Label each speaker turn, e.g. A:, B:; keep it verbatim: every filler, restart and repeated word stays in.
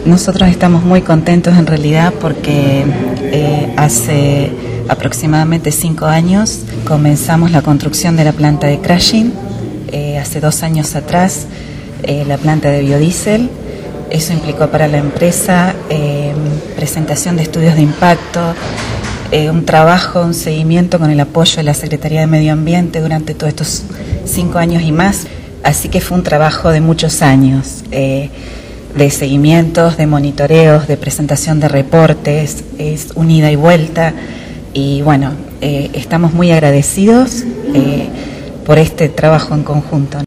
A: Nosotros estamos muy contentos en realidad porque eh, hace aproximadamente cinco años comenzamos la construcción de la planta de crushing, eh, hace dos años atrás eh, la planta de biodiesel. Eso implicó para la empresa eh, presentación de estudios de impacto, eh, un trabajo, un seguimiento con el apoyo de la Secretaría de Medio Ambiente durante todos estos cinco años y más, así que fue un trabajo de muchos años. Eh, de seguimientos, de monitoreos, de presentación de reportes, es un ida y vuelta y bueno, eh, estamos muy agradecidos eh, por este trabajo en conjunto.